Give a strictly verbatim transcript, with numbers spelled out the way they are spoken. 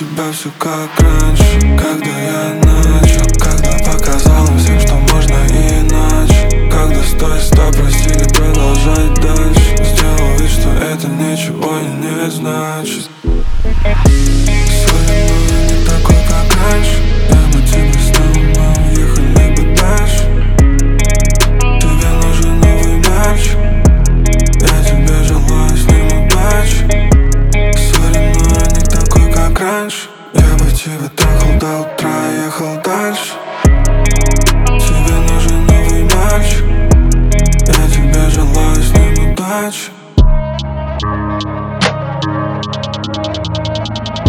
тебя все как раньше. Когда я начал, когда показал им всем, что можно иначе. Когда стой, стоп, просили продолжать дальше. Сделал вид, что это ничего и не значит. Сегодня было не такой, как раньше. Я бы тебе снова, мы уехали бы дальше. Тебе нужен новый мальчик. Я тебе желаю с ним удачи. Сегодня было не такой, как раньше. Я бы тебя трахал до утра и ехал дальше. Тебе нужен новый мальчик. Я тебе желаю с ним удачи.